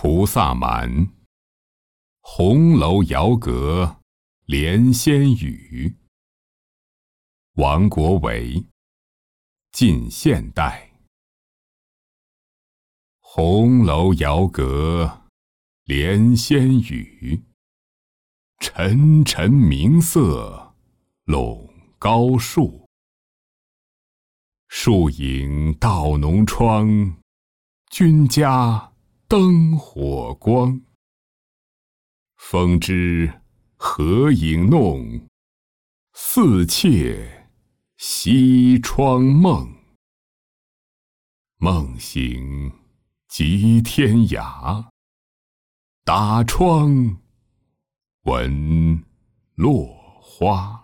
菩萨蛮，红楼遥阁连仙语。王国维，近现代。红楼遥阁连仙语，沉沉明色笼高树。树影到浓窗，君家灯火光。风知何影弄，似窃西窗梦。梦醒即天涯，打窗闻落花。